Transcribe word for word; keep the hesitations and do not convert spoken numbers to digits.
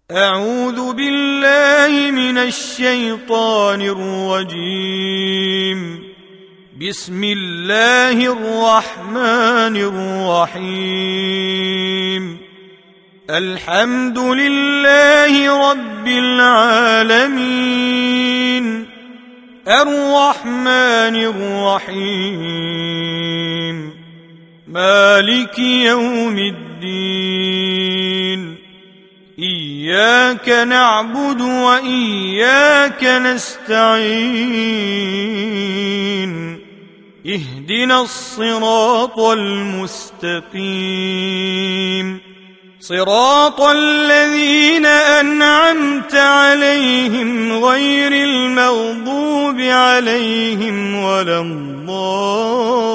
أعوذ بالله من الشيطان الرجيم. بسم الله الرحمن الرحيم. الحمد لله رب العالمين، الرحمن الرحيم، مالك يوم الدين. إياك نعبد وإياك نستعين. اهدنا الصراط المستقيم، صراط الذين أنعمت عليهم غير المغضوب عليهم ولا الضالين.